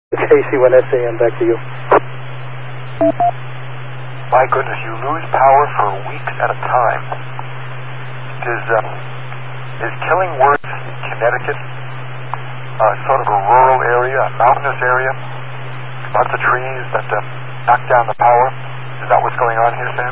KC1SAM, back to you. My goodness, you lose power for weeks at a time. Is Killingworth, Connecticut, sort of a rural area, a mountainous area? Lots of trees that knock down the power? Is that what's going on here, Sam?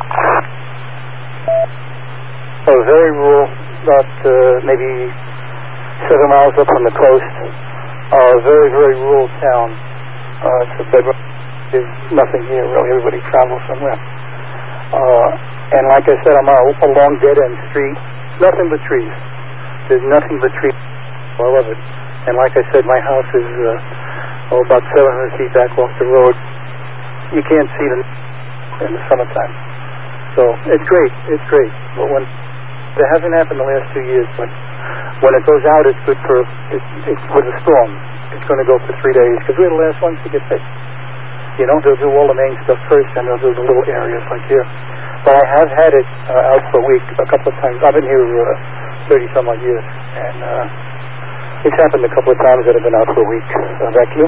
Oh, very rural, about maybe 7 miles up on the coast. Very, very rural town. It's a bedroom. There's nothing here, really. Everybody travels somewhere. And like I said, I'm a long dead-end street. Nothing but trees. There's nothing but trees. I love it. And like I said, my house is about 700 feet back off the road. You can't see them in the summertime. So it's great. It's great. But when it hasn't happened the last 2 years, but when it goes out, it's good for it's with a storm. It's going to go for 3 days because we're the last ones to get fixed. You know, they'll do all the main stuff first, and they'll do the little areas like here. But I have had it out for a week a couple of times. I've been here 30-some odd years, and it's happened a couple of times that I've been out for a week. Back to you.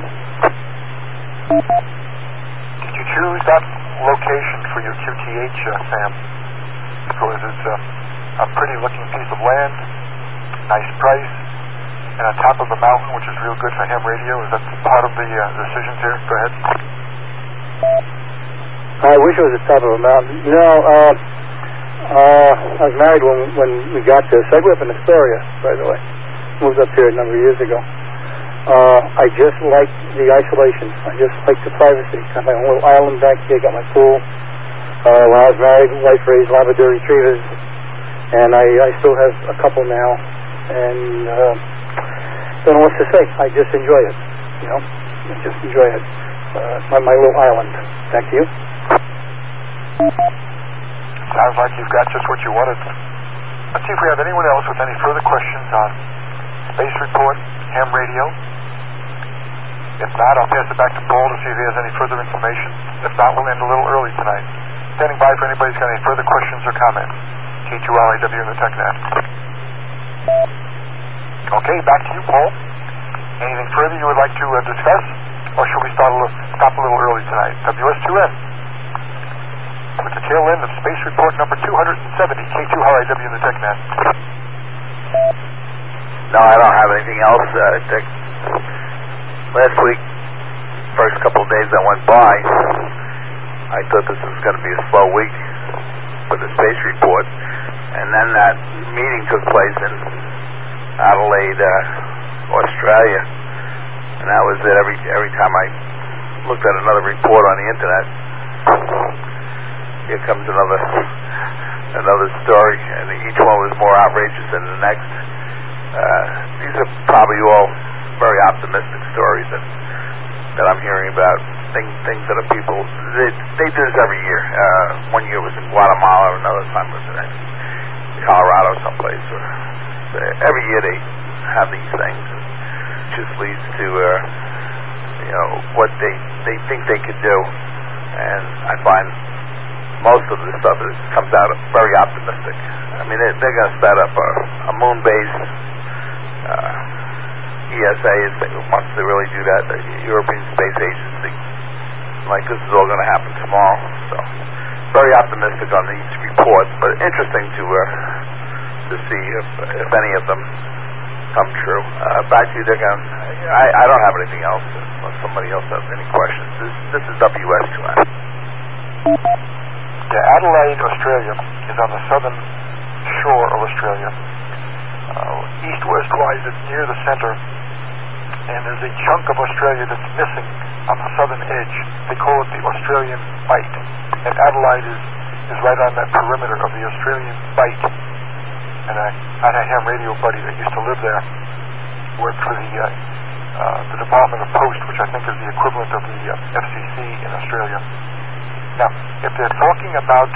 Did you choose that location for your QTH, Sam? Because it's a pretty-looking piece of land, nice price, and on top of a mountain, which is real good for ham radio. Is that part of the decisions here? Go ahead. I wish it was the top of a mountain. No, I was married when we got this. I grew up in Astoria, by the way. Moved up here a number of years ago. I just like the isolation. I just like the privacy. Got my own little island back here. Got my pool. When I was married, wife raised Labrador retrievers, and I still have a couple now. And don't know what to say. I just enjoy it. You know, I just enjoy it. My little island. Back to you. Sounds like you've got just what you wanted. Let's see if we have anyone else with any further questions on Space Report, ham radio. If not, I'll pass it back to Paul to see if he has any further information. If not, we'll end a little early tonight. Standing by for anybody's got any further questions or comments. K2RIW in the TechNet. Okay, back to you, Paul. Anything further you would like to discuss? Or should we stop a little early tonight? WS2N. With the tail end of Space Report number 270, K2RIW in the TechNet. No, I don't have anything else, Dick. Last week, first couple of days that went by, I thought this was going to be a slow week for the Space Report. And then that meeting took place in Adelaide, Australia. And that was it. Every time I looked at another report on the internet, here comes another story, and each one was more outrageous than the next. These are probably all very optimistic stories that I'm hearing about. Things that are people they do this every year. One year was in Guatemala, another time was in Colorado, someplace. Every year they have these things. It just leads to what they think they could do, and I find most of the stuff comes out very optimistic. I mean, they're going to set up a moon base. ESA wants to really do that. The European Space Agency, like this is all going to happen tomorrow. So, very optimistic on these reports, but interesting to see if any of them come true. Back to you, Dick. I don't have anything else. Unless somebody else has any questions. This is WS2N. Yeah, Adelaide, Australia is on the southern shore of Australia. East-west-wise, it's near the center, and there's a chunk of Australia that's missing on the southern edge. They call it the Australian Bight, and Adelaide is right on that perimeter of the Australian Bight. And I had a ham radio buddy that used to live there, worked for the Department of Post, which I think is the equivalent of the FCC in Australia. Now, if they're talking about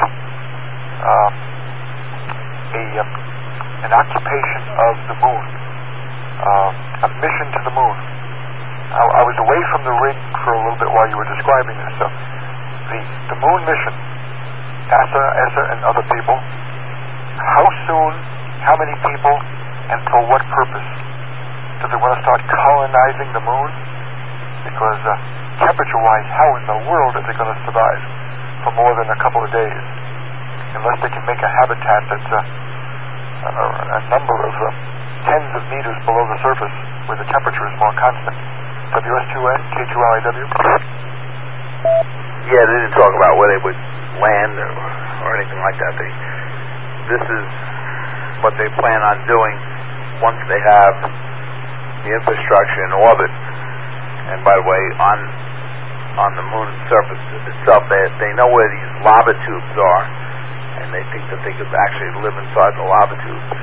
an occupation of the moon, a mission to the moon, I was away from the rig for a little bit while you were describing this. So, the moon mission, NASA and other people, how soon, how many people, and for what purpose? Do they want to start colonizing the moon? because temperature-wise, how in the world are they going to survive for more than a couple of days unless they can make a habitat that's a number of tens of meters below the surface where the temperature is more constant? WS2N, K2LIW? Yeah, they didn't talk about where they would land or anything like that. This is what they plan on doing once they have the infrastructure in orbit. And by the way, on the moon surface itself, they know where these lava tubes are, and they think that they could actually live inside the lava tubes.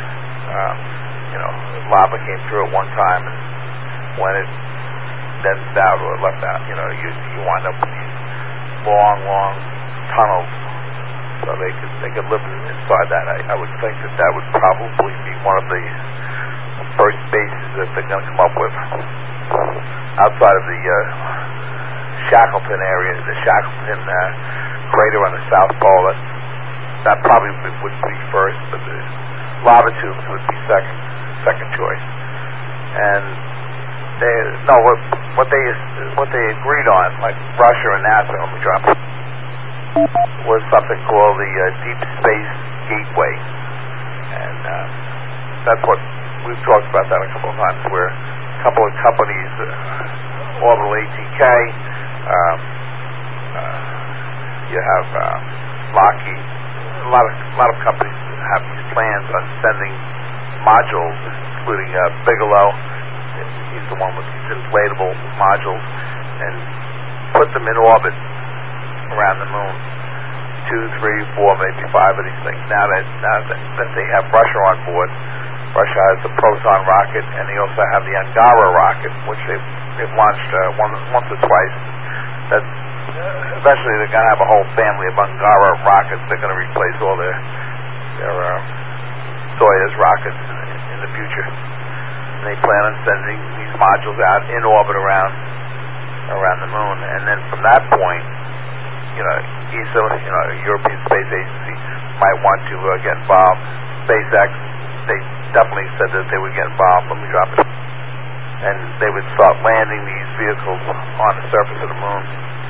Lava came through at one time, and when it densed out or left out, you wind up with these long tunnels. So they could live inside that. I would think that would probably be one of the first bases that they're going to come up with outside of the Shackleton area, the Shackleton crater on the South Pole. That probably would be first, but the lava tubes would be second choice. And what they agreed on, like Russia and NASA, let me drop it, was something called the Deep Space Gateway, and that's what we've talked about that a couple of times, where a couple of companies, Orbital ATK, you have Lockheed, a lot of companies have these plans on sending modules, including Bigelow. He's the one with these inflatable modules, and put them in orbit around the moon. 2, 3, 4, maybe 5 of these things. Now that they have Russia on board, Russia has the Proton rocket, and they also have the Angara rocket, which they've launched once or twice. That eventually they're going to have a whole family of Angara rockets. They're going to replace all their Soyuz rockets in the future. And they plan on sending these modules out in orbit around the moon, and then from that point, ESA, European Space Agency, might want to get involved. SpaceX, they definitely said that they would get involved. Let me drop it. And they would start landing these vehicles on the surface of the moon.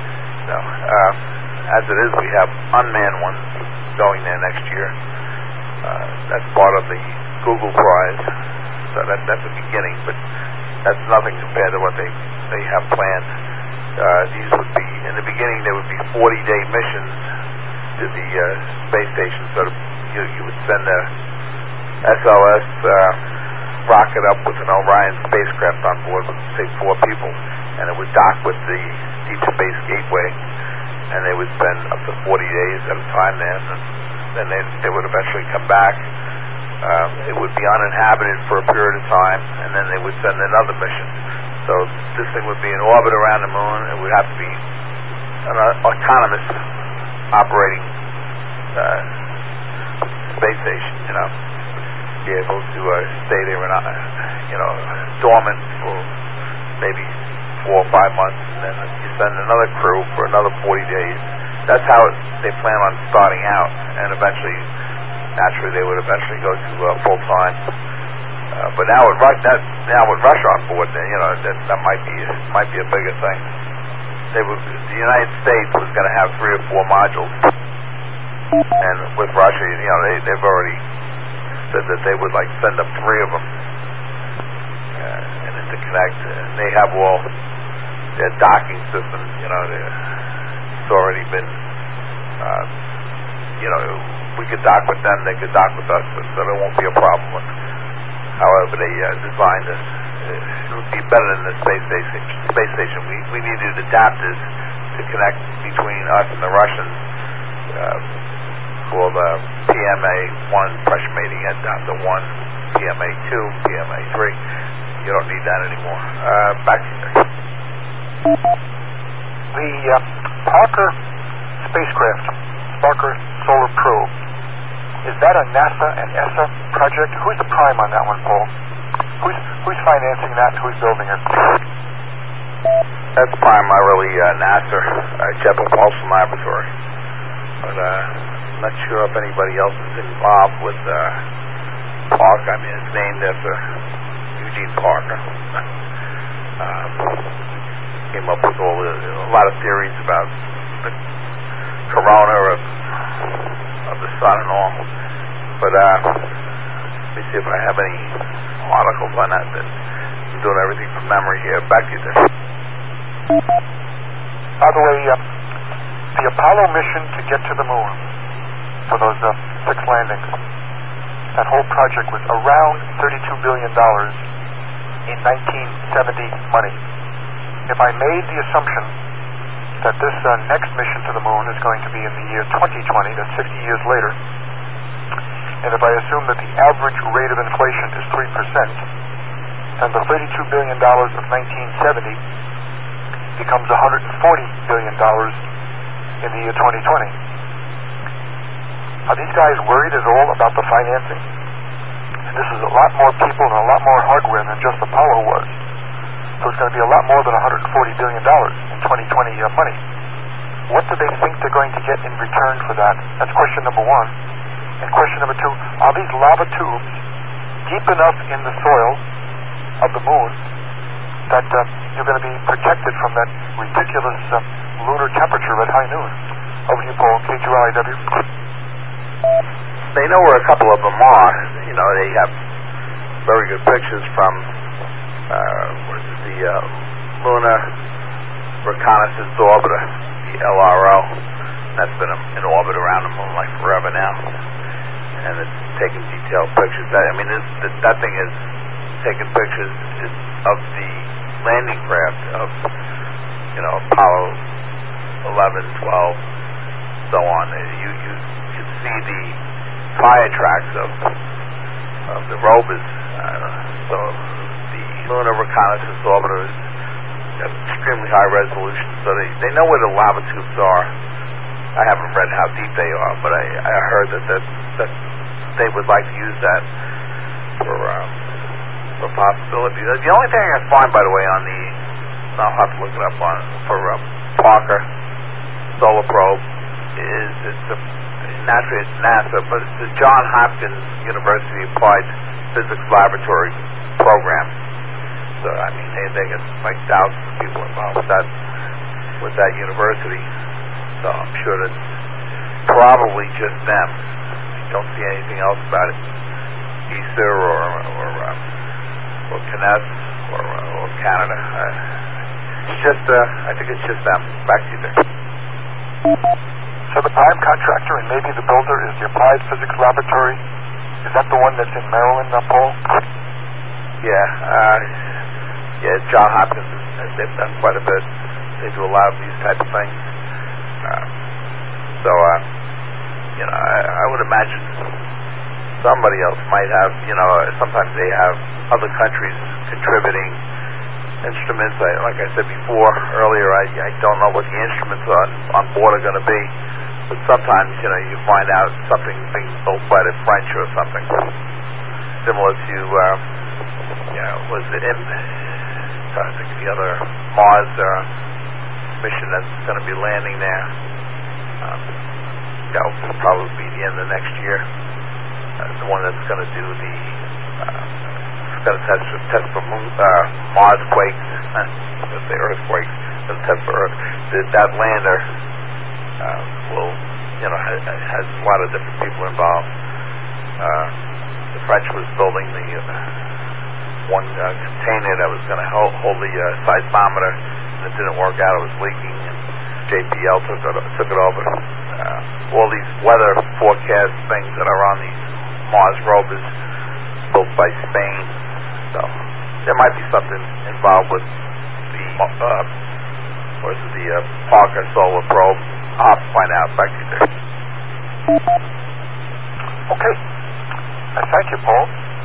As it is, we have unmanned ones going there next year. That's part of the Google Prize. So that's the beginning, but that's nothing compared to what they have planned. These would be, in the beginning, there would be 40-day missions to the space station. So you would send a SLS rocket up with an Orion spacecraft on board with, say, 4 people, and it would dock with the Deep Space Gateway, and they would spend up to 40 days at a time there, and then they would eventually come back. It would be uninhabited for a period of time, and then they would send another mission. So this thing would be in orbit around the moon. It would have to be an autonomous operating space station, be able to stay there and dormant for maybe 4 or 5 months, and then you send another crew for another 40 days. That's how they plan on starting out, and naturally they would eventually go to full-time. But now with Russia on board, that might be a bigger thing. The United States was going to have 3 or 4 modules, and with Russia, they've already said that they would send up 3 of them and interconnect. And they have all their docking systems. It's already been. We could dock with them; they could dock with us, so there won't be a problem. However, they designed this. It would be better than the space station. We needed adapters to connect between us and the Russians, called PMA-1 pressure mating at down to 1, PMA-2, PMA-3. You don't need that anymore. Back to you. The Parker spacecraft, Parker Solar Probe, is that a NASA and ESA project? Who's the prime on that one, Paul? Who's financing that? Who's building it? That's primarily NASA, Jet Propulsion Laboratory. But I'm not sure if anybody else is involved with Parker. It's named after Eugene Parker. came up with a lot of theories about the corona of the sun and all. But let me see if I have any articles on that. I'm doing everything from memory here. Back to you there. By the way, the Apollo mission to get to the moon for those 6 landings, that whole project was around $32 billion in 1970 money. If I made the assumption that this next mission to the moon is going to be in the year 2020, that's 60 years later, and if I assume that the average rate of inflation is 3%, then the $32 billion of 1970 becomes $140 billion in the year 2020. Are these guys worried at all about the financing? And this is a lot more people and a lot more hardware than just Apollo was. So it's going to be a lot more than $140 billion in 2020 money. What do they think they're going to get in return for that? That's question number 1. And question number 2, are these lava tubes deep enough in the soil of the moon that you're going to be protected from that ridiculous lunar temperature at high noon? Over to you, Paul, K2LIW. They know where a couple of them are. You know, they have very good pictures from the Lunar Reconnaissance Orbiter, the LRO. That's been in orbit around the moon like forever now, and it's taking detailed pictures. That thing is taking pictures of the landing craft of, Apollo 11, 12, so on. You can see the fire tracks of the rovers. So the Lunar Reconnaissance Orbiter is extremely high resolution, so they know where the lava tubes are. I haven't read how deep they are, but I heard that they would like to use that for possibilities. The only thing I can find, by the way, on the, I'll have to look it up for Parker Solar Probe, is naturally it's NASA, but it's the Johns Hopkins University Applied Physics Laboratory program. So they get like thousands of people involved with that university. So I'm sure that's probably just them. I don't see anything else about it. ESA or CNES or Canada. It's just I think it's just them. Back to you there. So the prime contractor and maybe the builder is the Applied Physics Laboratory. Is that the one that's in Maryland, Paul? Yeah, Johns Hopkins, they've done quite a bit. They do a lot of these type of things. I would imagine somebody else might have, sometimes they have other countries contributing instruments. Like I said before, earlier, I don't know what the instruments on board are going to be. But sometimes, you find out something being built by the French or something. Similar to, was it I think the other Mars mission that's going to be landing there. That will probably be the end of next year. The one that's going to do going to test for Mars quakes, let's say earthquakes, going to test for Earth. That lander has a lot of different people involved. The French was building the one container that was going to hold the seismometer, and it didn't work out. It was leaking, and JPL took it over. All these weather forecast things that are on these Mars rovers built by Spain. So there might be something involved with the Parker Solar Probe. I'll have to find out. Back to you there. Okay. Thank you, Paul.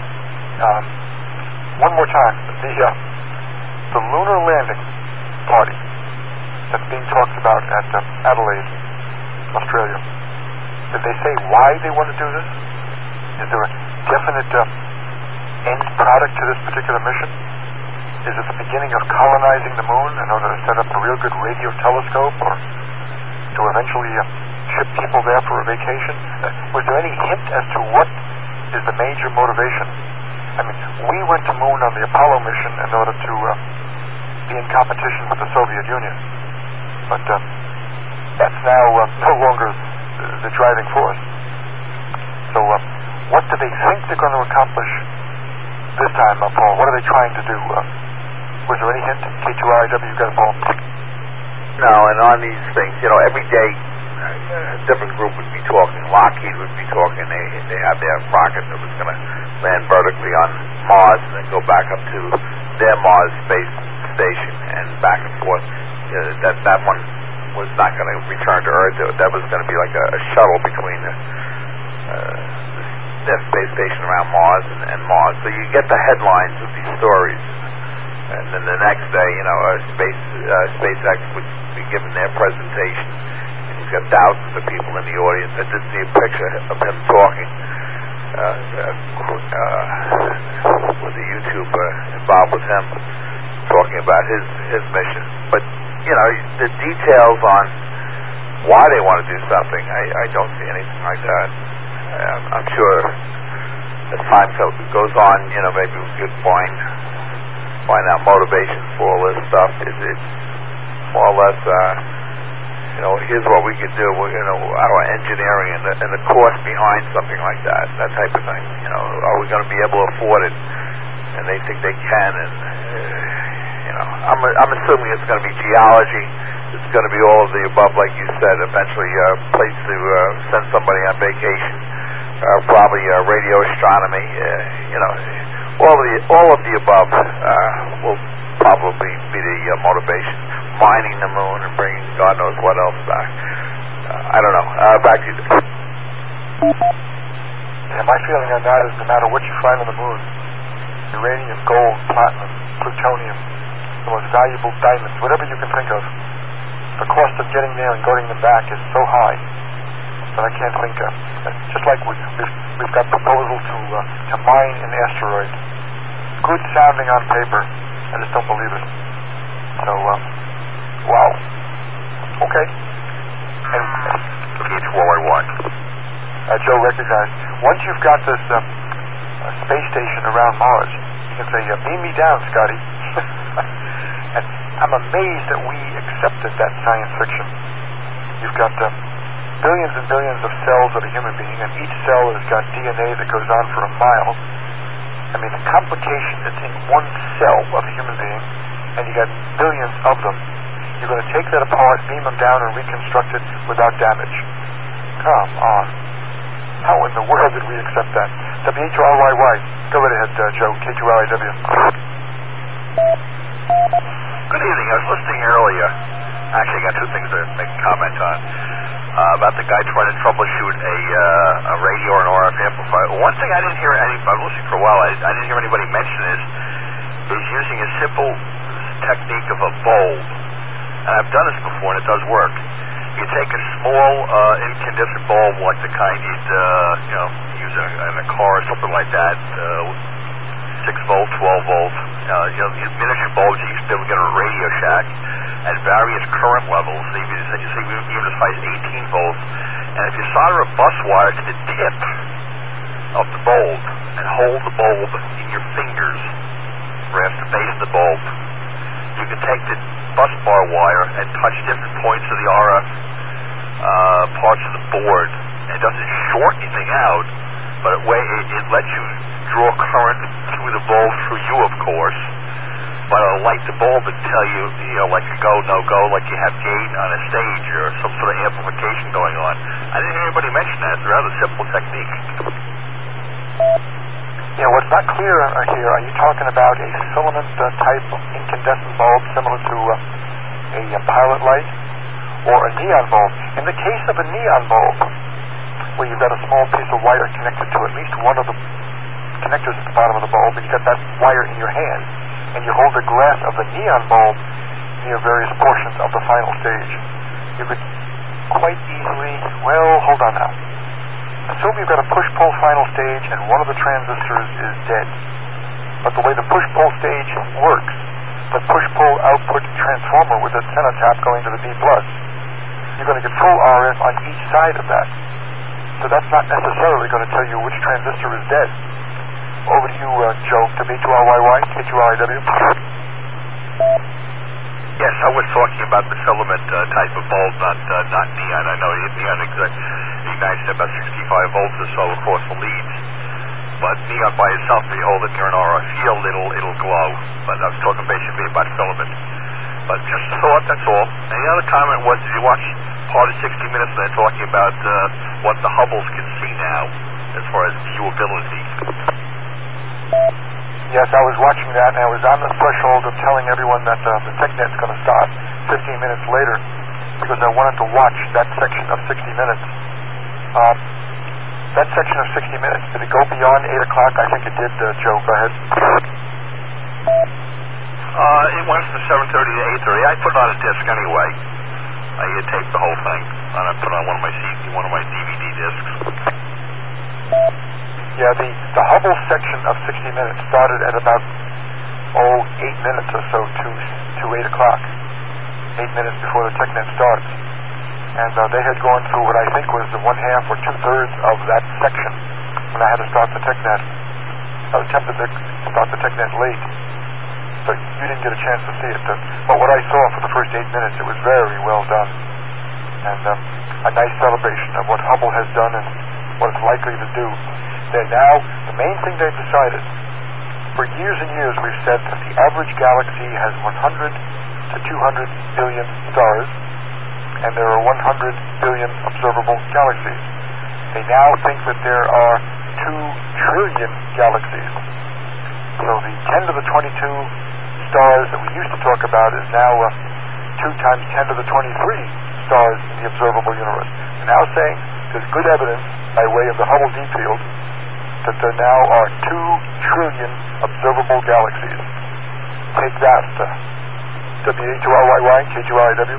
One more time, the lunar landing party that's being talked about at Adelaide, Australia. Did they say why they want to do this? Is there a definite end product to this particular mission? Is it the beginning of colonizing the moon in order to set up a real good radio telescope, or to eventually ship people there for a vacation? Was there any hint as to what is the major motivation? We went to moon on the Apollo mission in order to be in competition with the Soviet Union. But that's now no longer the driving force. So what do they think they're going to accomplish this time, Paul? What are they trying to do? Was there any hint? K2RIW, you got it, Paul? No, and on these things, every day a different group would be talking. Lockheed would be talking. They had their rocket that was going to land vertically on Mars and then go back up to their Mars space station and back and forth. That one was not going to return to Earth. That was going to be like a shuttle between their space station around Mars and Mars. So you get the headlines of these stories. And then the next day, SpaceX would be given their presentation. And he's got thousands of people in the audience. I did see a picture of him talking with a YouTuber involved with him, talking about his mission. But, the details on why they want to do something, I don't see anything like that. I'm sure as time goes on, maybe we could find out motivations for all this stuff. It's more or less, here's what we could do. Our engineering and the cost behind something like that type of thing. Are we going to be able to afford it? And they think they can. And I'm assuming it's going to be geology. It's going to be all of the above, like you said. Eventually, a place to send somebody on vacation. Probably radio astronomy. All of the above will probably be the motivation. Mining the moon and bringing God knows what else back. I don't know. Back to you. Yeah, my feeling on that is no matter what you find on the moon, uranium, gold, platinum, plutonium, the most valuable diamonds, whatever you can think of, the cost of getting there and getting them back is so high that I can't think of. Just like we've got proposal to mine an asteroid. Good sounding on paper. I just don't believe it. So, wow. Okay. And K2RIY. Joe recognized. Once you've got this space station around Mars, you can say, beam me down, Scotty. And I'm amazed that we accepted that science fiction. You've got billions and billions of cells of a human being, and each cell has got DNA that goes on for a mile. I mean, the complication that's in one cell of a human being, and you got billions of them. You're going to take that apart, beam them down, and reconstruct it without damage. Come on. How in the world did we accept that? WHRYY. Go right ahead, Joe. K2RIW. Good evening. I was listening earlier. Actually, I got two things to make a comment on. About the guy trying to troubleshoot a radio or an RF amplifier. One thing I didn't hear I was listening for a while, I didn't hear anybody mention is using a simple technique of a bulb. And I've done this before, and it does work. You take a small incandescent bulb like the kind you'd use in a car or something like that, 6 volt, 12 volt, miniature bulbs you used to be able to get at a Radio Shack at various current levels, even as high as 18 volts. And if you solder a bus wire to the tip of the bulb and hold the bulb in your fingers, perhaps the base of the bulb, you can take the bus bar wire and touch different points of the RF parts of the board. And it doesn't short anything out, but it lets you draw current through the bulb, through you, of course. But it'll light the bulb and tell you, like a go, no go, like you have gain on a stage or some sort of amplification going on. I didn't hear anybody mention that. It's a rather simple technique. Yeah, what's not clear here, are you talking about a filament type incandescent bulb similar to a pilot light or a neon bulb? In the case of a neon bulb, where you've got a small piece of wire connected to at least one of the connectors at the bottom of the bulb, and you've got that wire in your hand, and you hold the glass of the neon bulb near various portions of the final stage, you could quite easily, hold on now. Assume you've got a push-pull final stage and one of the transistors is dead. But the way the push-pull stage works, the push-pull output transformer with its center tap going to the B+, you're going to get full RF on each side of that. So that's not necessarily going to tell you which transistor is dead. Over to you, Joe, to B2RYY, K2RIW. Yes, I was talking about the filament type of bulb, not neon. I know neon ignites at about 65 volts or so across the leads. But neon by itself, if you hold it near an RF field, it'll glow. But I was talking basically about filament. But just a thought, that's all. And the other comment was, did you watch part of 60 Minutes? They're talking about what the Hubbles can see now as far as viewability. Yes, I was watching that, and I was on the threshold of telling everyone that the TechNet's going to start 15 minutes later because I wanted to watch that section of 60 Minutes. That section of 60 Minutes, did it go beyond 8 o'clock? I think it did, Joe. Go ahead. It went from 7:30 to 8:30. I put it on a disc anyway. I taped the whole thing, and I put it on one of my DVD discs. Yeah, the Hubble section of 60 Minutes started at about 8 minutes or so to 8 o'clock. 8 minutes before the TechNet starts. And they had gone through what I think was the 1/2 or 2/3 of that section when I had to start the TechNet. I attempted to start the TechNet late, but you didn't get a chance to see it. But what I saw for the first 8 minutes, it was very well done. And a nice celebration of what Hubble has done and what it's likely to do. They're now, the main thing they've decided, for years and years we've said that the average galaxy has 100 to 200 billion stars, and there are 100 billion observable galaxies. They now think that there are 2 trillion galaxies. So the 10 to the 22 stars that we used to talk about is now 2 times 10 to the 23 stars in the observable universe. They're now saying there's good evidence by way of the Hubble Deep Field that there now are 2 trillion observable galaxies. Take that, W-A-2-R-Y-Y, K-G-R-I-W.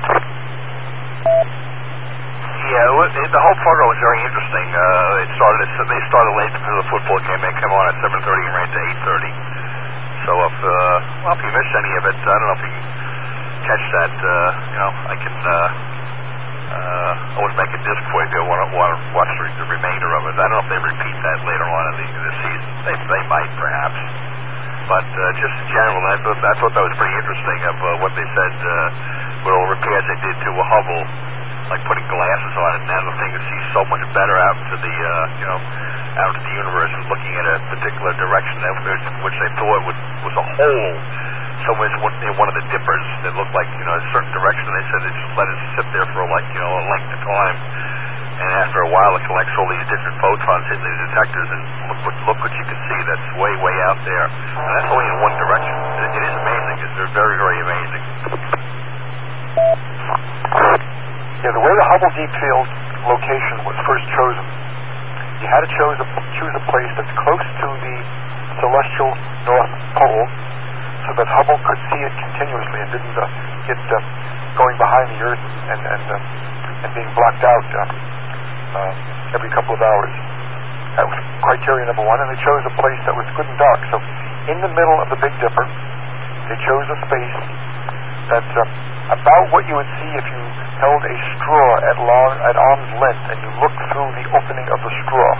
Yeah, the whole program was very interesting. They started late because the football game. They came on at 7:30 and ran to 8:30. So if you missed any of it, I don't know if you can catch that. I can always make a disc for you if you want to watch the remainder of it. I don't know if they repeat that later on in the season. They might, perhaps. But just in general, I thought that was pretty interesting of what they said, what all repairs they did to a Hubble, like putting glasses on it. Now the thing sees so much better out into the, out into the universe and looking at a particular direction which they thought was a hole. Somewhere in one of the dippers that looked like, a certain direction. They said they just let it sit there for a length of time. And after a while, it collects all these different photons hitting the detectors, and look what you can see. That's way, way out there. And that's only in one direction. It is amazing. It's very, very amazing. Yeah, the way the Hubble Deep Field location was first chosen, you had to choose a place that's close to the celestial North Pole, so that Hubble could see it continuously and didn't get going behind the Earth and being blocked out every couple of hours. That was criteria number 1, and they chose a place that was good and dark. So in the middle of the Big Dipper, they chose a space that's about what you would see if you held a straw at arm's length and you looked through the opening of the straw,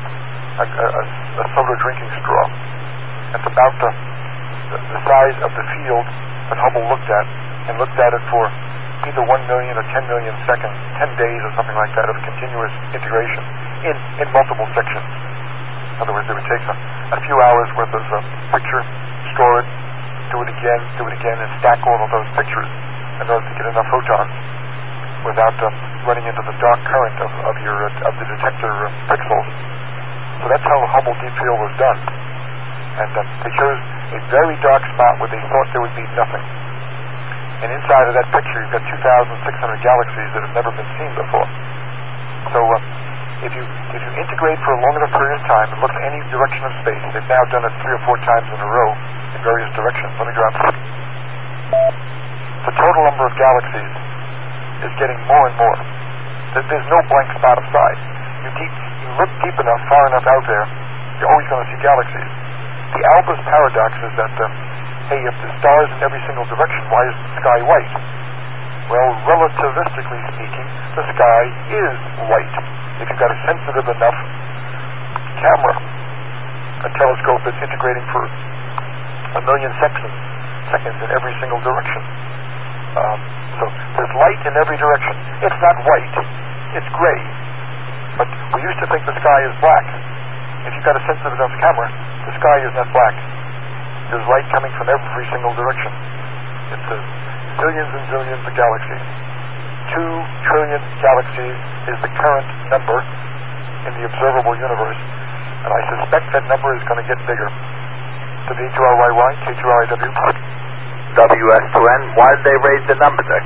a soda drinking straw. That's about the size of the field that Hubble looked at, and looked at it for either 1 million or 10 million seconds, 10 days or something like that of continuous integration in multiple sections. In other words, it would take a few hours worth of picture, store it, do it again, and stack all of those pictures in order to get enough photons without running into the dark current of the detector pixels. So that's how the Hubble Deep Field was done. And they chose a very dark spot where they thought there would be nothing. And inside of that picture, you've got 2,600 galaxies that have never been seen before. So if you integrate for a long enough period of time and look at any direction of space, they've now done it 3 or 4 times in a row in various directions. Let me drop it. The total number of galaxies is getting more and more. There's no blank spot of size. You look deep enough, far enough out there, you're always going to see galaxies. The Albus paradox is that, hey, if the stars in every single direction, why is the sky white? Well, relativistically speaking, the sky is white. If you've got a sensitive enough camera, a telescope that's integrating for 1 million seconds in every single direction. So there's light in every direction. It's not white, it's gray. But we used to think the sky is black. If you've got a sensitive enough camera, the sky is not black. There's light coming from every single direction. It's zillions and zillions of galaxies. 2 trillion galaxies is the current number in the observable universe, and I suspect that number is going to get bigger. W2RYY, K2RIW. WS2N, why did they raise the number there?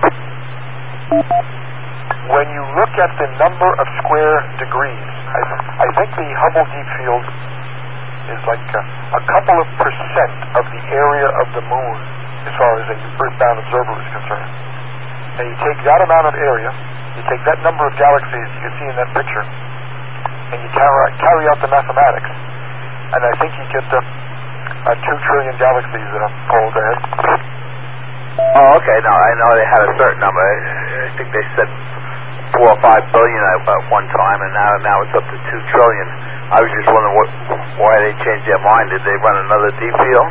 When you look at the number of square degrees, I think the Hubble Deep Field is like a couple of percent of the area of the moon as far as an earthbound observer is concerned. Now you take that amount of area, you take that number of galaxies you can see in that picture, and you carry out the mathematics, and I think you get 2 trillion galaxies, Paul, go ahead. Oh, okay. No, I know they had a certain number. I think they said 4 or 5 billion at one time, and now it's up to 2 trillion. I was just wondering why they changed their mind. Did they run another deep field?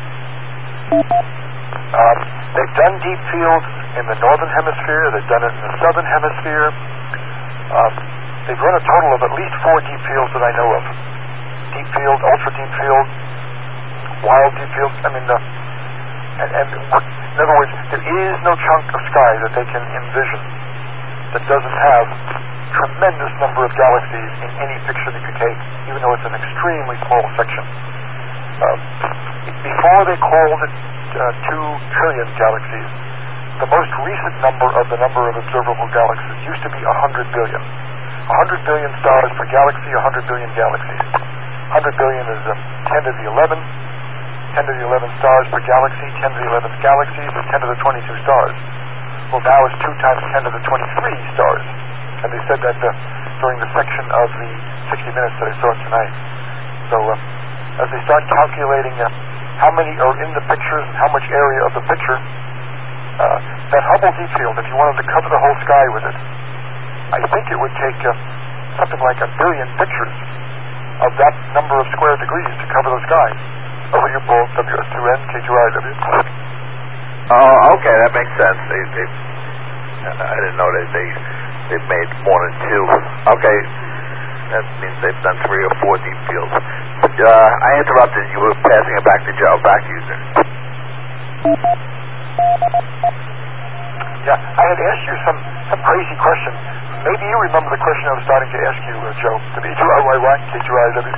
They've done deep field in the northern hemisphere. They've done it in the southern hemisphere. They've run a total of at least 4 deep fields that I know of. Deep field, ultra deep field, wild deep field. I mean, in other words, there is no chunk of sky that they can envision that doesn't have tremendous number of galaxies in any picture that you take, even though it's an extremely small section. Before they called it 2 trillion galaxies, the most recent number of the number of observable galaxies used to be 100 billion. 100 billion stars per galaxy, 100 billion galaxies. 100 billion is 10 to the 11. 10 to the 11 stars per galaxy, 10 to the 11th galaxies, is 10 to the 22 stars. Well, now it's 2 times 10 to the 23 stars. And they said that during the section of the 60 Minutes that I saw tonight. So as they start calculating how many are in the pictures and how much area of the picture, that Hubble Deep Field, if you wanted to cover the whole sky with it, I think it would take something like 1 billion pictures of that number of square degrees to cover the sky. Over to you, Paul, WS2N, K2RIW. Oh, okay, that makes sense. I didn't know they've made more than 2. Okay, that means they've done 3 or 4 deep fields. I interrupted. You were passing it back to Joe. Back to you, sir. Yeah, I had asked you some crazy question. Maybe you remember the question I was starting to ask you, Joe. W2RYY, K2RIW.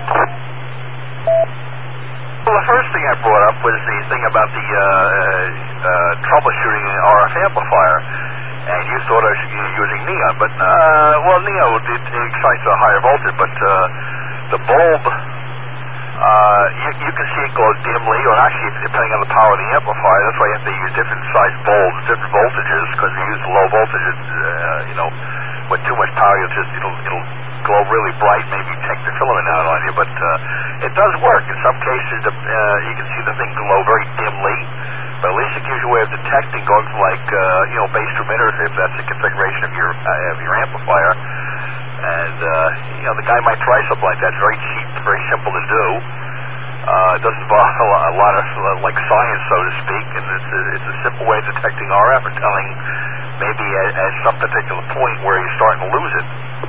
Well, the first thing I brought up was the thing about the troubleshooting an RF amplifier, and you thought I should be using neon, but neon it excites a higher voltage, but the bulb, you can see it glow dimly, or actually depending on the power of the amplifier. That's why you have to use different size bulbs, different voltages, because you use low voltages, with too much power, it'll glow really bright, maybe take the filament out on you, but it does work. In some cases, you can see the thing glow very dimly, but at least it gives you a way of detecting, going from base to emitter, if that's the configuration of your amplifier. And the guy might try something like that. It's very cheap, very simple to do. It doesn't involve a lot of like science, so to speak, and it's a simple way of detecting RF and telling maybe at some particular point where you're starting to lose it.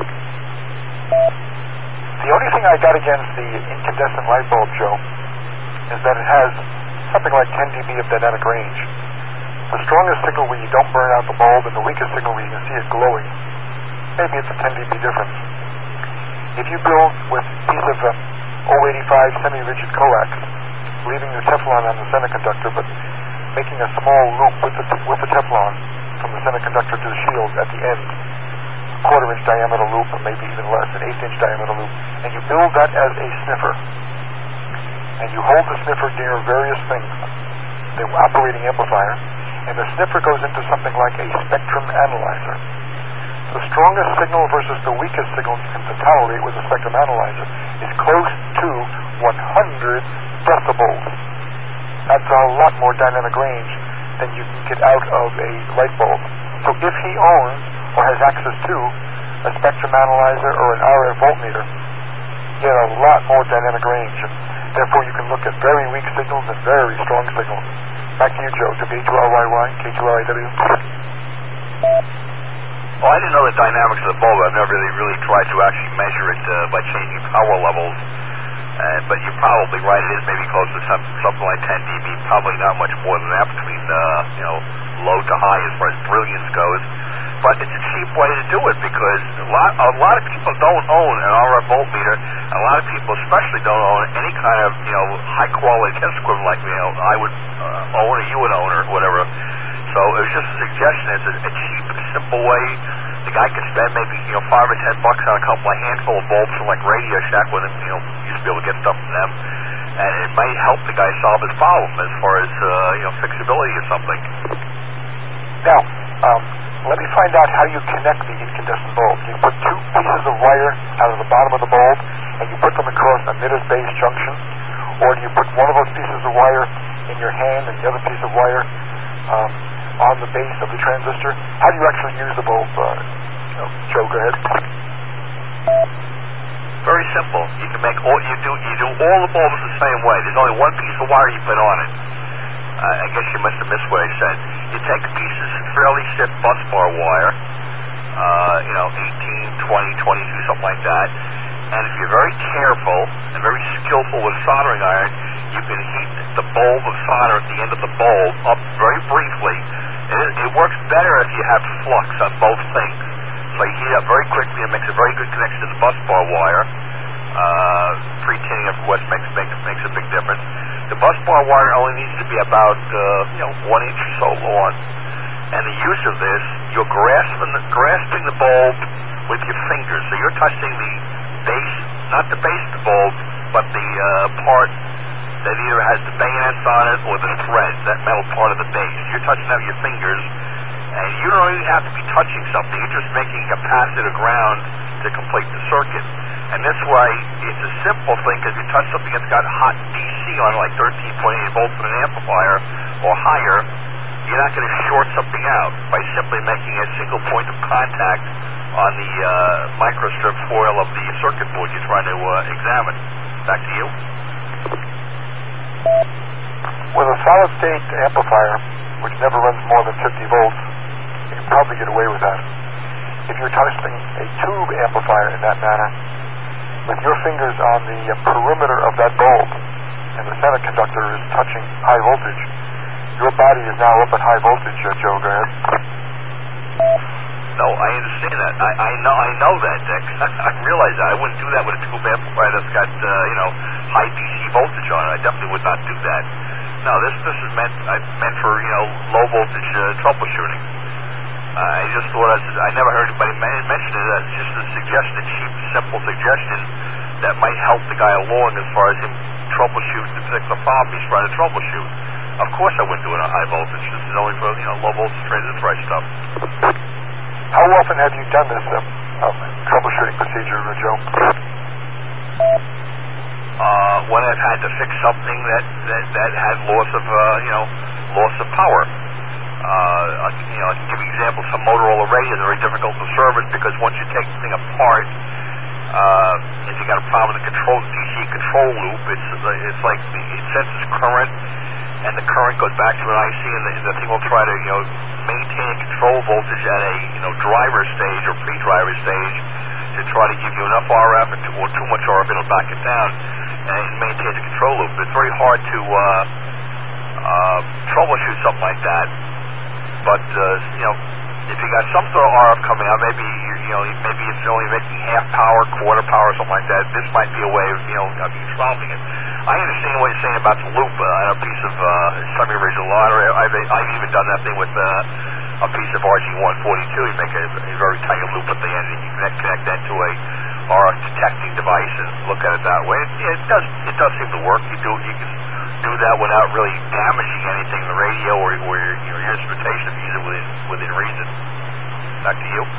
The only thing I got against the incandescent light bulb, Joe, is that it has something like 10 dB of dynamic range. The strongest signal where you don't burn out the bulb, and the weakest signal where you can see it glowing, maybe it's a 10 dB difference. If you build with a piece of 085 semi-rigid coax, leaving the Teflon on the semiconductor, but making a small loop with the Teflon from the semiconductor to the shield at the end, 1/4 inch diameter loop, or maybe even less, an 1/8 inch diameter loop, and you build that as a sniffer, and you hold the sniffer near various things, the operating amplifier, and the sniffer goes into something like a spectrum analyzer. The strongest signal versus the weakest signal you can tolerate with a spectrum analyzer is close to 100 decibels. That's a lot more dynamic range than you can get out of a light bulb. So if he owns or has access to a spectrum analyzer or an RF voltmeter, you get a lot more dynamic range. And therefore, you can look at very weak signals and very strong signals. Back to you, Joe. WHRYY, K2LIW. Well, I didn't know the dynamics of the bulb. I've never really tried to actually measure it by changing power levels. But you're probably right. It is maybe close to something like 10 dB. Probably not much more than that between low to high as far as brilliance goes. But it's a cheap way to do it because a lot of people don't own an RF voltmeter. A lot of people especially don't own any kind of high quality test equipment like I would own or you would own or whatever. So it was just a suggestion. It's a cheap, simple way. The guy could spend maybe $5 or $10 on a couple of handful of bulbs from like Radio Shack with him. Used to be able to get stuff from them, and it might help the guy solve his problem as far as fixability or something. Now, let me find out how you connect the incandescent bulb. You put two pieces of wire out of the bottom of the bulb, and you put them across a emitter-base junction, or do you put one of those pieces of wire in your hand and the other piece of wire on the base of the transistor? How do you actually use the bulb? Joe, go ahead. Very simple. You can make you do all the bulbs the same way. There's only one piece of wire you put on it. I guess you must have missed what I said. You take pieces of fairly stiff bus bar wire, 18, 20, 22, something like that. And if you're very careful and very skillful with soldering iron, you can heat the bulb of solder at the end of the bulb up very briefly. It works better if you have flux on both things. So you heat up very quickly and makes a very good connection to the bus bar wire. Pre-tinning, of course, makes a big difference. The bus bar wire only needs to be about 1 inch or so long. And the use of this, you're grasping the bulb with your fingers. So you're touching the base, not the base of the bulb, but the part that either has the bayonets on it or the threads, that metal part of the base. You're touching that with your fingers, and you don't even have to be touching something. You're just making a capacitor ground to complete the circuit. And this way, it's a simple thing because you touch something that's got hot DC on it, like 13.8 volts in an amplifier or higher, you're not going to short something out by simply making a single point of contact on the microstrip foil of the circuit board you're trying to examine. Back to you. With a solid-state amplifier, which never runs more than 50 volts, you can probably get away with that. If you're testing a tube amplifier in that manner, with your fingers on the perimeter of that bulb, and the semiconductor is touching high voltage, your body is now up at high voltage, Joe. Go ahead. No, I understand that. I know that, Dick. I realize that. I wouldn't do that with a tube amplifier that's got high DC voltage on it. I definitely would not do that. No, this is meant for low voltage troubleshooting. I just thought I never heard anybody mention it. It's just a suggestion, a cheap, simple suggestion that might help the guy along as far as him troubleshooting the particular problem he's trying to troubleshoot. Of course, I wouldn't do it on high voltage. This is only for low voltage transistor stuff. How often have you done this troubleshooting procedure, Joe? When I've had to fix something that had loss of power. I can give you examples. Some Motorola radios are very difficult to service because once you take the thing apart, if you got a problem with the DC control loop, it's like it senses current, and the current goes back to an IC, and the thing will try to maintain a control voltage at a driver stage or pre-driver stage to try to give you enough RF or too much RF, it'll back it down and maintain the control loop. It's very hard to troubleshoot something like that. But if you got some sort of RF coming out, maybe maybe it's only making half power, quarter power, something like that. This might be a way of of you solving it. I understand what you're saying about the loop on a piece of semi-original line. I've even done that thing with a piece of RG142. You make a very tiny loop at the end, and you connect that to a RF detecting device and look at it that way. It does seem to work. You can do that without really damaging anything in the radio or your instrumentation if you use it within reason. Back to you.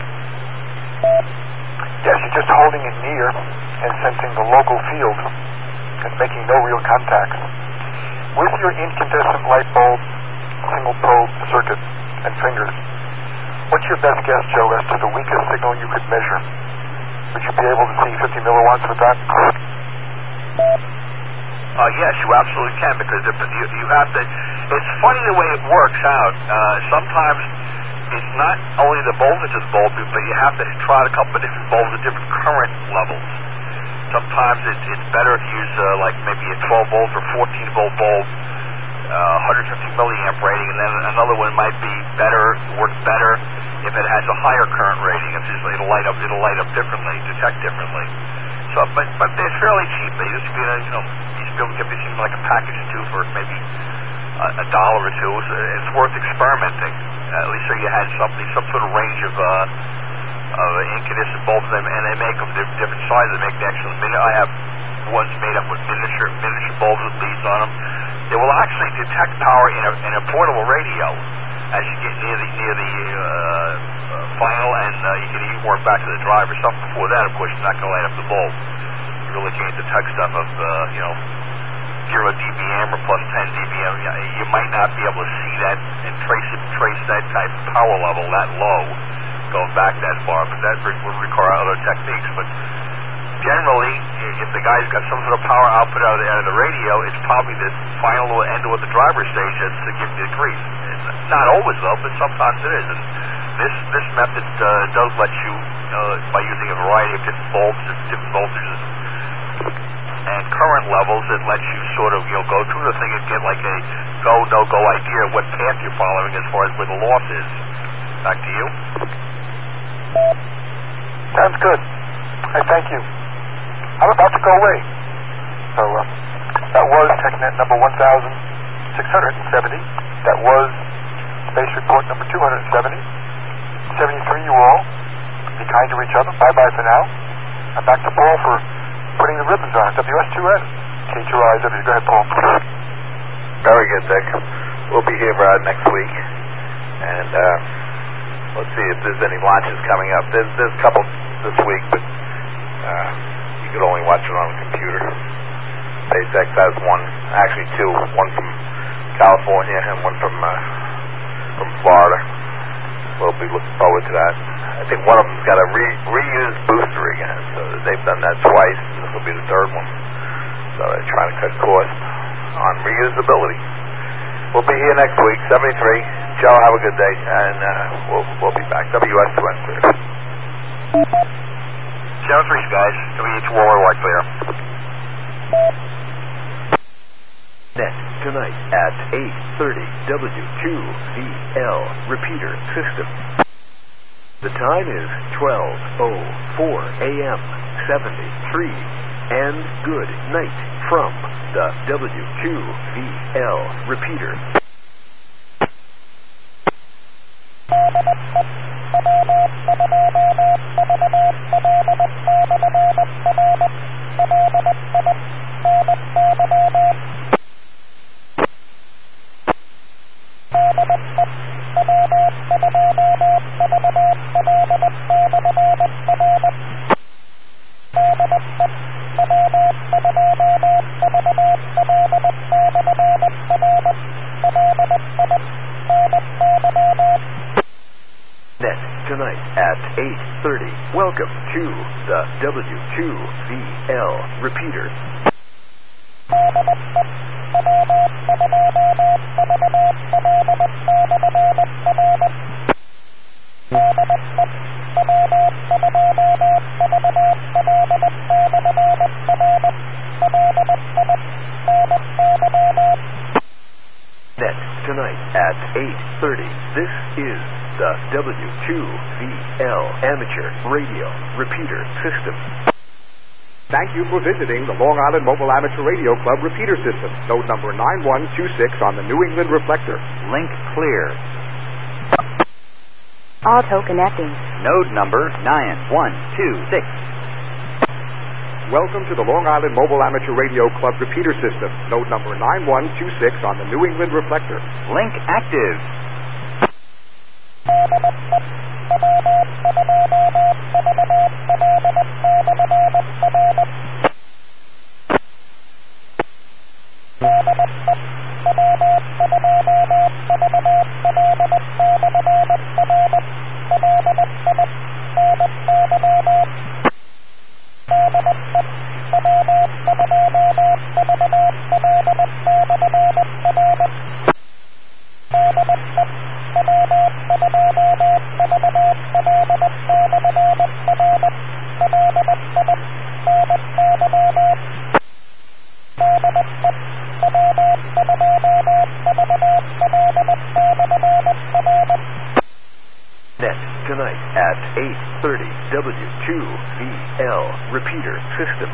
Yes, you're just holding it near and sensing the local field and making no real contacts. With your incandescent light bulb, single probe circuit, and fingers, what's your best guess, Joe, as to the weakest signal you could measure? Would you be able to see 50 milliwatts with that? Yes, you absolutely can, because you have to. It's funny the way it works out. Sometimes it's not only the voltage of the bulb, but you have to try a couple of different bulbs at different current levels. Sometimes it's better if you use like maybe a 12 volt or 14 volt bulb, 150 milliamp rating, and then another one might be work better if it has a higher current rating. It'll light up differently, detect differently. So, but they're fairly cheap. They used to be, you used to be able to get these things like a package or two for maybe $1 or $2. So it's worth experimenting. At least so you had some sort of range of incandescent bulbs, and they make them different sizes. They make the actual I have ones made up with miniature bulbs with leads on them. They will actually detect power in a portable radio as you get near the final, and you can even work back to the driver. Something before that, of course, you're not going to light up the bulb. You really can't detect stuff of 0 dBm or plus 10 dBm. You might not be able to see that and trace that type of power level that low going back that far, but that would require other techniques. But generally, if the guy's got some sort of power output out of the radio, it's probably the final end of the driver's stage that's to give the decrease. It's not always though, but sometimes it is. And this method does let you, by using a variety of different bulbs and different voltages and current levels, it lets you sort of go through the thing and get like a go no go idea of what path you're following as far as where the loss is. Back to you. Sounds good. Hey, thank you. I'm about to go away. So that was TechNet number 1670. That was Space Report number 270. 73, you all. Be kind to each other. Bye-bye for now. I'm back to Paul for putting the ribbons on WS2N. KHOIW. Go ahead, Paul. Very good, Dick. We'll be here next week. And let's see if there's any launches coming up. There's a couple this week, but you could only watch it on a computer. SpaceX has one, actually two. One from California and one from Florida. We'll be looking forward to that. I think one of them's got a reused booster again, so they've done that twice, and this will be the third one. So they're trying to cut costs on reusability. We'll be here next week, 73. Joe, have a good day, and we'll be back. WS2N. 73, guys. WH Worldwide Clear. Net tonight at 8:30 W2VL repeater system. The time is 12:04 a.m. 73, and good night from the W2VL repeater. Tonight at 8:30. Welcome to the W2VL repeater. Net tonight at 8:30. This is the W2VL Amateur Radio Repeater System. Thank you for visiting the Long Island Mobile Amateur Radio Club Repeater System. Node number 9126 on the New England Reflector. Link clear. Auto connecting. Node number 9126. Welcome to the Long Island Mobile Amateur Radio Club Repeater System. Node number 9126 on the New England Reflector. Link active. Net tonight at 8:30 W2VL repeater system.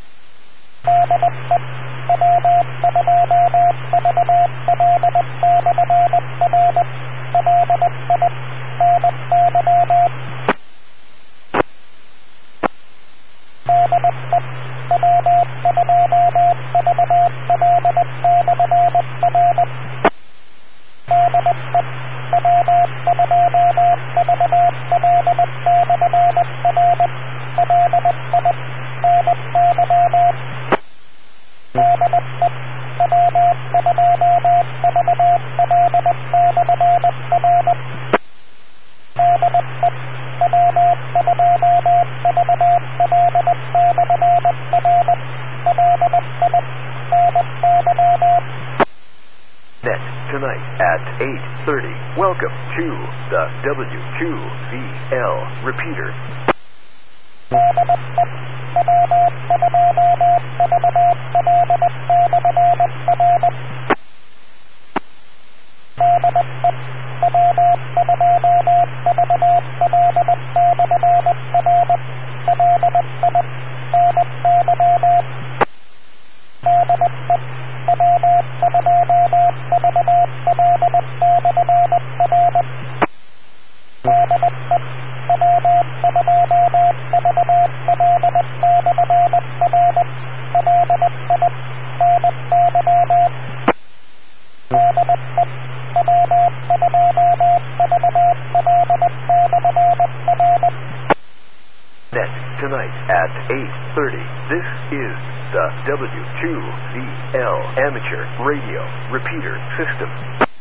Net tonight at 8:30. Welcome to the W2VL repeater. Net tonight at 8:30. This is the W2VL amateur radio repeater system.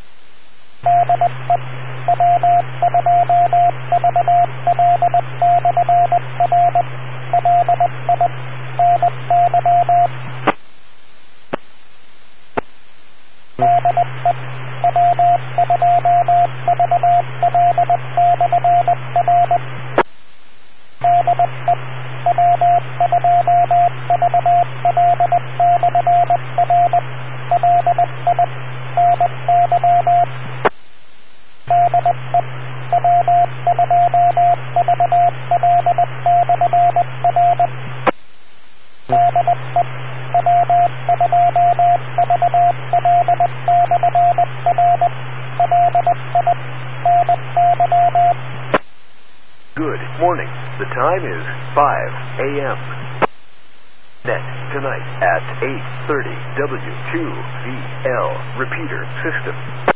Good morning. The time is 5 a.m. Net tonight at 8:30 W2VL repeater system.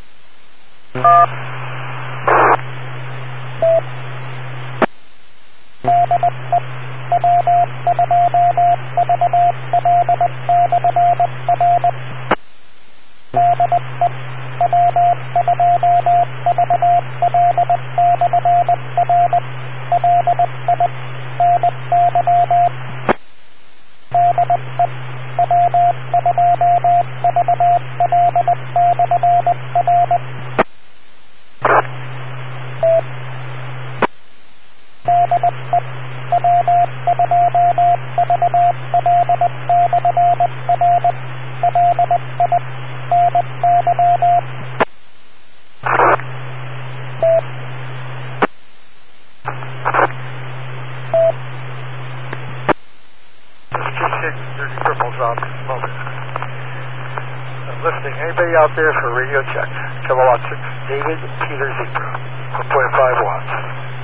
Listening. Anybody out there for radio check? Kilowatt 6, David Peter Zebra, 1.5 watts.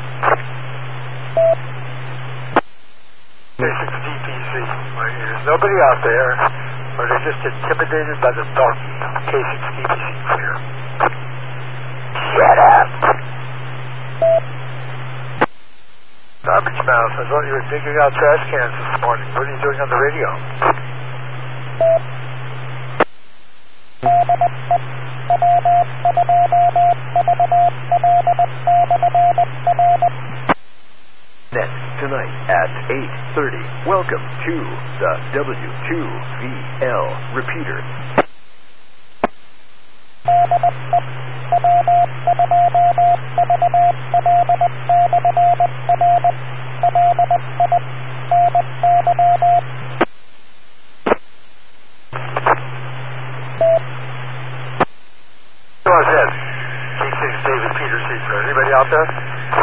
Basic DPC. There's nobody out there, or they're just intimidated by the donkey. K6 DPC clear. Shut up! Garbage mouth, I thought you were digging out trash cans this morning. What are you doing on the radio? Net tonight at 8:30. Welcome to the W2VL repeater. Go ahead. K6 David Peter Zebra. Anybody out there?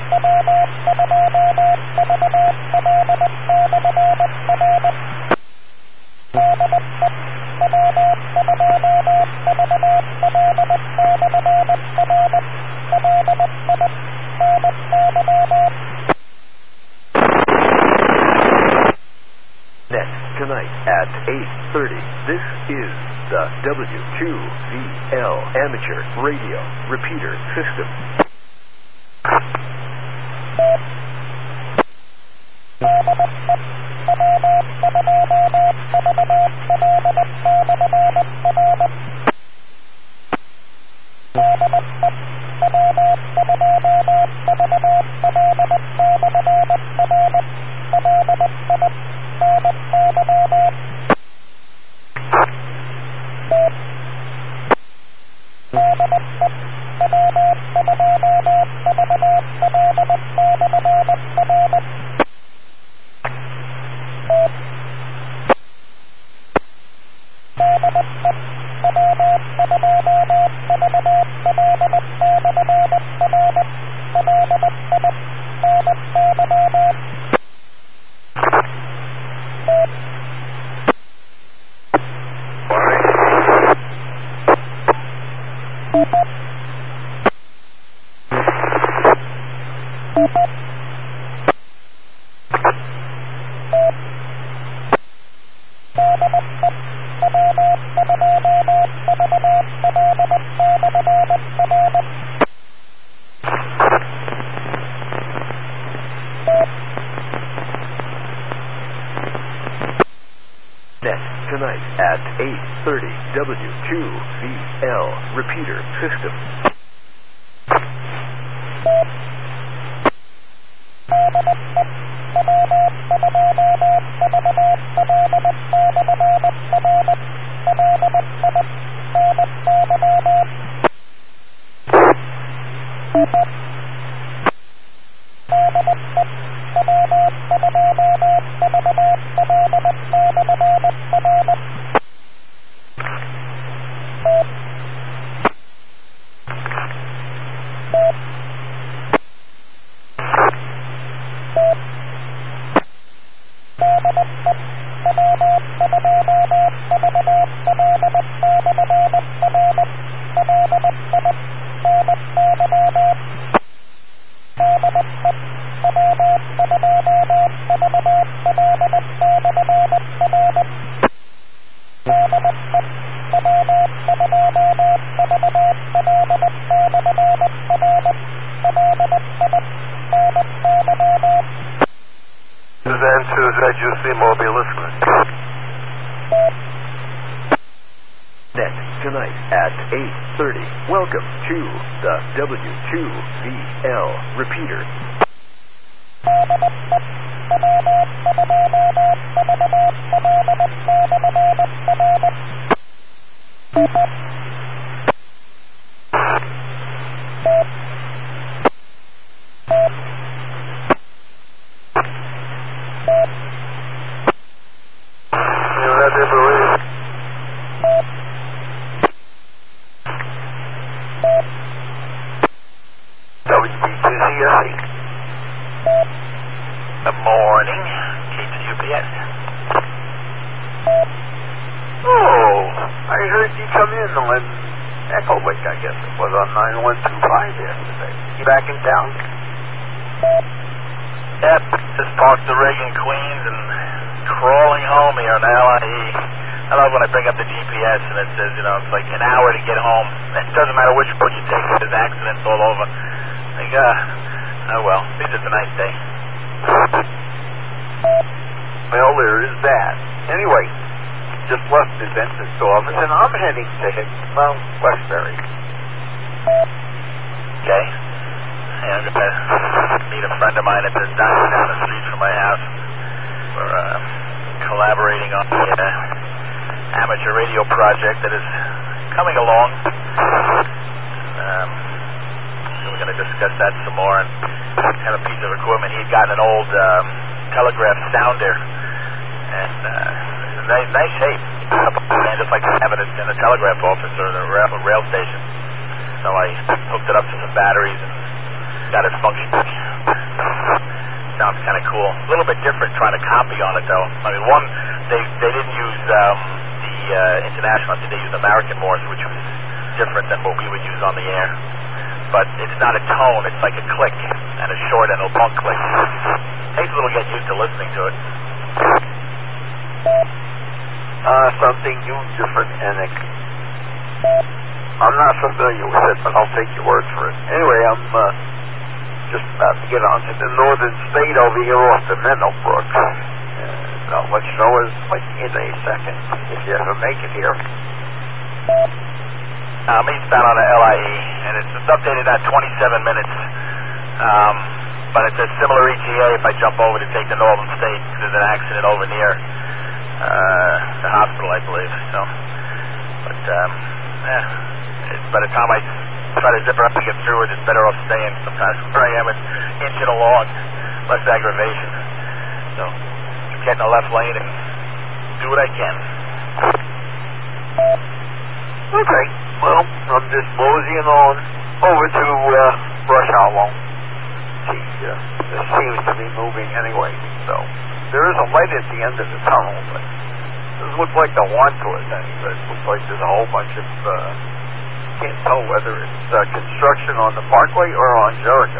Tonight at 8:30, this is the W2VL Amateur Radio Repeater System. Tonight at 8:30, W2VL Repeater System. Tonight at 8:30. Welcome to the W2VL Repeater. Good morning, KTUPS. Oh, I heard you come in on Echo Lake, I guess it was, on 9125 yesterday. You back in town? Yep, just parked the rig in Queens and crawling home here on the LIE. I love when I bring up the GPS and it says, it's like an hour to get home. It doesn't matter which road you take, there's accidents all over. Like, oh well, at least it's a nice day. Well, there is that. Anyway, just left the dentist's office, and I'm heading to Westbury. Okay. Yeah, I'm going to meet a friend of mine at the diner down the street from my house. We're collaborating on the amateur radio project that is coming along. So we're going to discuss that some more and have a piece of equipment. He'd gotten an old telegraph sounder, and it's nice shape. Just like to have it in a telegraph office or a rail station. So I hooked it up to some batteries and got it functioning. cool. A little bit different trying to copy on it, though. I mean, one, they didn't use the international. I think they used American Morse, which was different than what we would use on the air. But it's not a tone. It's like a click and a short and a long click. Takes a little getting used to listening to it. Something new, different, and I'm not familiar with it, but I'll take your word for it. Anyway, I'm just about to get on to the northern state over here off the Meadowbrook. I'll let you know in a second if you ever make it here. I'm eastbound on the LIE, and it's updated at 27 minutes. But it's a similar ETA if I jump over to take the northern state. There's an accident over near the hospital, I believe. So, but by the time I try to zip her up to get through it, it's better off staying sometimes where I am and inching along, less aggravation. So, get in the left lane and do what I can. Okay, well, I'm just moseying on over to Rush Hollow. This seems to be moving anyway, so there is a light at the end of the tunnel, but it doesn't look like the one to it anyway. It looks like there's a whole bunch of, can't tell whether it's construction on the Parkway or on Jericho.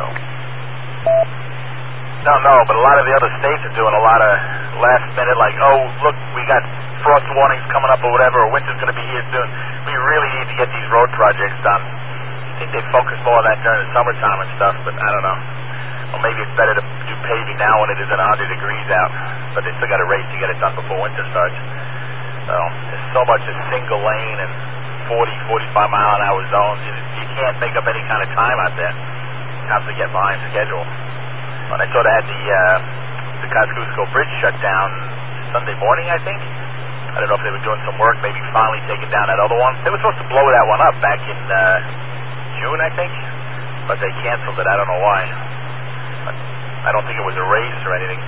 Don't know, but a lot of the other states are doing a lot of last minute, like, oh, look, we got frost warnings coming up or whatever, or winter's going to be here soon. We really need to get these road projects done. I think they focus more on that during the summertime and stuff, but I don't know. Or maybe it's better to do paving now when it isn't 100 degrees out, but they still got a race to get it done before winter starts. So there's so much of single lane and 40, 45-mile-an-hour zones. You can't make up any kind of time out there. You have to get behind schedule. And I saw they had the Kosciuszko Bridge shut down Sunday morning, I think. I don't know if they were doing some work, maybe finally taking down that other one. They were supposed to blow that one up back in June, I think, but they canceled it. I don't know why. But I don't think it was a race or anything.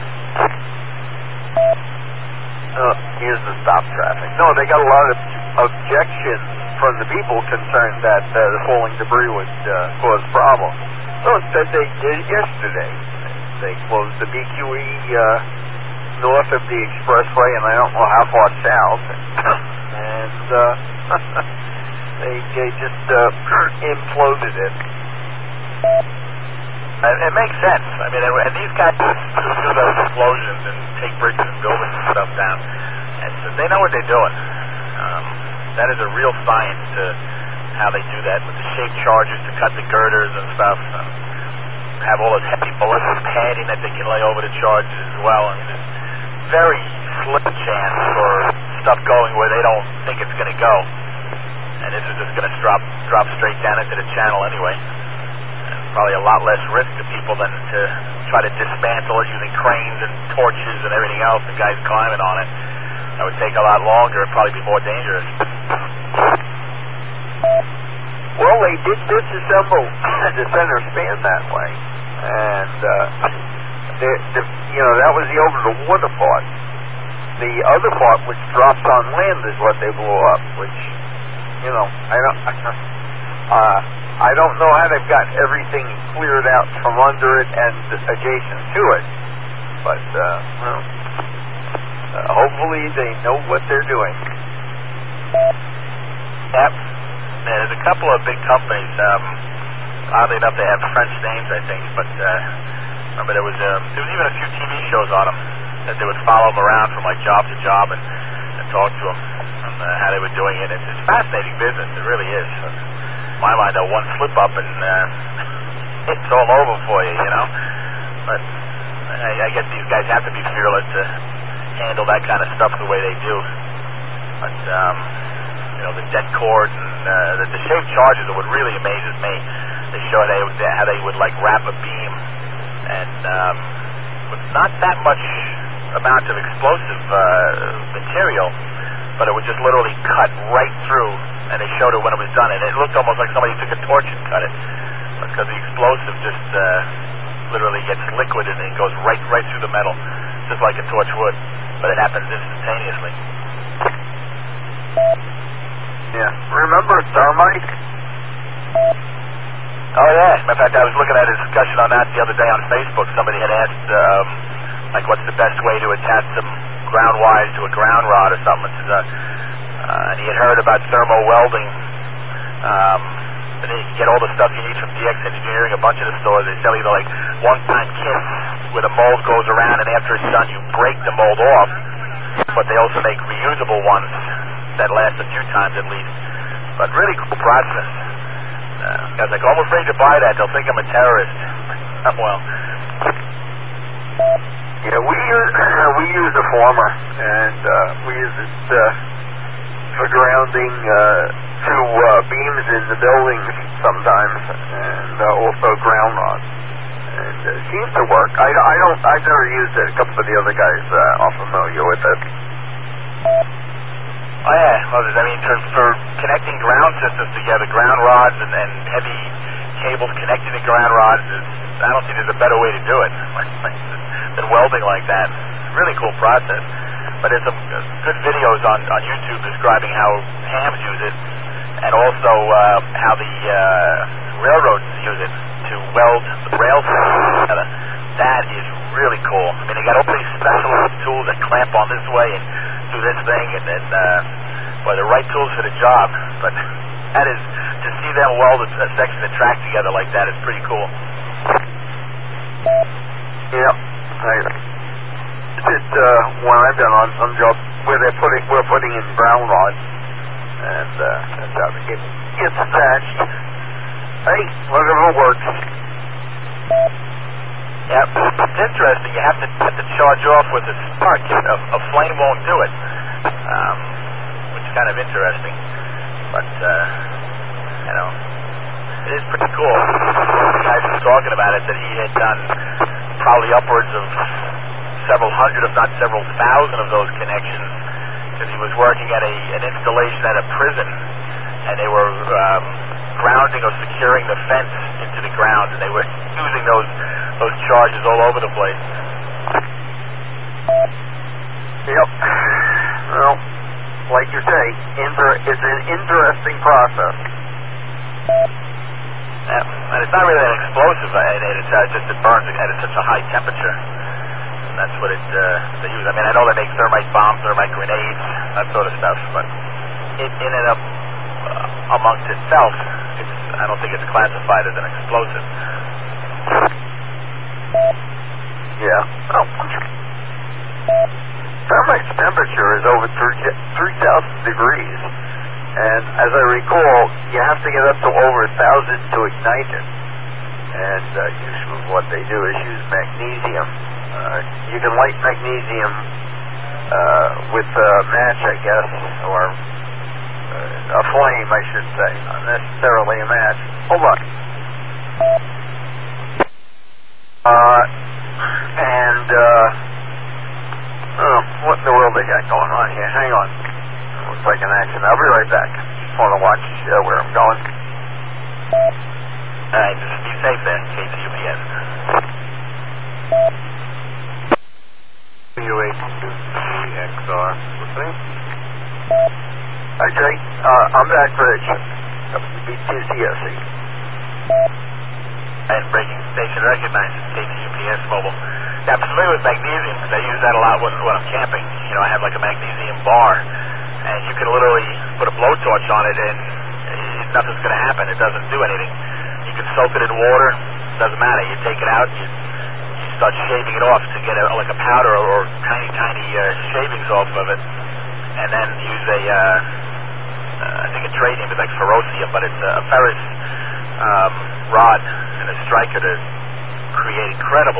Here's the stop traffic. No, they got a lot of objections from the people concerned that the falling debris would cause problems. So instead they did yesterday. They closed the BQE north of the expressway, and I don't know how far south. And they just imploded it. It makes sense. I mean, and these guys do those explosions and take bridges and buildings and stuff down, and so they know what they're doing. That is a real science to how they do that with the shaped charges to cut the girders and stuff. Have all those heavy bullets with padding that they can lay over the charges as well. I mean, there's very slim chance for stuff going where they don't think it's going to go, and this is just going to drop straight down into the channel anyway. Probably a lot less risk to people than to try to dismantle it using cranes and torches and everything else, and guys climbing on it. That would take a lot longer and probably be more dangerous. Well, they did disassemble the center span that way, and that was the over-the-water part. The other part, which drops on land, is what they blew up, which, I don't know how they've got everything cleared out from under it and adjacent to it, but hopefully they know what they're doing. Yep. There's a couple of big companies. Oddly enough, they have French names, I think, but remember there was even a few TV shows on them that they would follow them around from like job to job and talk to them on how they were doing it. It's fascinating business. It really is. In my mind, one slip up and it's all over for you, But I guess these guys have to be fearless to handle that kind of stuff the way they do. But the dead cords and the shaped charges are what really amazes me. They show how they would like wrap a beam and with not that much amount of explosive material, but it would just literally cut right through. And they showed it when it was done, and it looked almost like somebody took a torch and cut it, because the explosive just literally gets liquid and it goes right through the metal, just like a torch would, but it happens instantaneously. Yeah. Remember thermite? Oh, yeah. Matter of fact, I was looking at a discussion on that the other day on Facebook. Somebody had asked, what's the best way to attach some ground wires to a ground rod or something. And he had heard about thermo welding. And then you can get all the stuff you need from DX Engineering, a bunch of the stores. They sell either like one-time kits where the mold goes around, and after it's done, you break the mold off. But they also make reusable ones that last a few times at least. But really cool process. I was like almost ready to buy that. They'll think I'm a terrorist. Well. Yeah, we use a former, and we use it for grounding to beams in the buildings sometimes, and also ground rods. And it seems to work. I've never used it. A couple of the other guys are familiar with it. Oh yeah, well, I mean, for connecting ground systems together, ground rods and heavy cables connecting to ground rods, I don't think there's a better way to do it than welding like that. Really cool process. But there's some good videos on YouTube describing how hams use it, and also how the railroads use it to weld the rails together. That is really cool. I mean, they got all these specialized tools that clamp on this way and do this thing, and then, the right tools for the job. But that is, to see them weld a section of track together like that is pretty cool. Yep. When I've been on some jobs where we're putting in ground rods, and that's how it gets attached. Hey, whatever works. Yep, it's interesting. You have to charge off with a spark. A flame won't do it, which is kind of interesting. But it is pretty cool. The guy was talking about it, that he had done probably upwards of several hundred, if not several thousand of those connections, because he was working at an installation at a prison, and they were grounding or securing the fence into the ground, and they were using those charges all over the place. Yep. Well, like you say, it's an interesting process. Yeah, and it's not really that explosive. It burns at such a high temperature. And that's what they use. I mean, I know they make thermite bombs, thermite grenades, that sort of stuff, but in and of amongst itself, I don't think it's classified as an explosive. Yeah. Oh. Thermite's temperature is over 3,000 degrees. And as I recall, you have to get up to over 1,000 to ignite it. And usually what they do is use magnesium. You can light magnesium with a match, I guess, or a flame, I should say, not necessarily a match. Hold on. What in the world they got going on here? Hang on. Looks like an accident. I'll be right back. Just want to watch where I'm going. All right, just be safe there, KCUPS. WH2CXR. Listening? Hi, Jay. I'm back, Rich. WBTCSC. And breaking station recognizes KCUPS mobile. Yeah, I'm familiar with magnesium because I use that a lot when I'm camping. You know, I have like a magnesium bar, and you can literally put a blowtorch on it, and nothing's going to happen. It doesn't do anything. You can soak it in water. Doesn't matter. You take it out. You start shaving it off to get like a powder or tiny shavings off of it, and then use I think a trade name is like ferrocium, but it's a ferrous rod and a striker to create incredible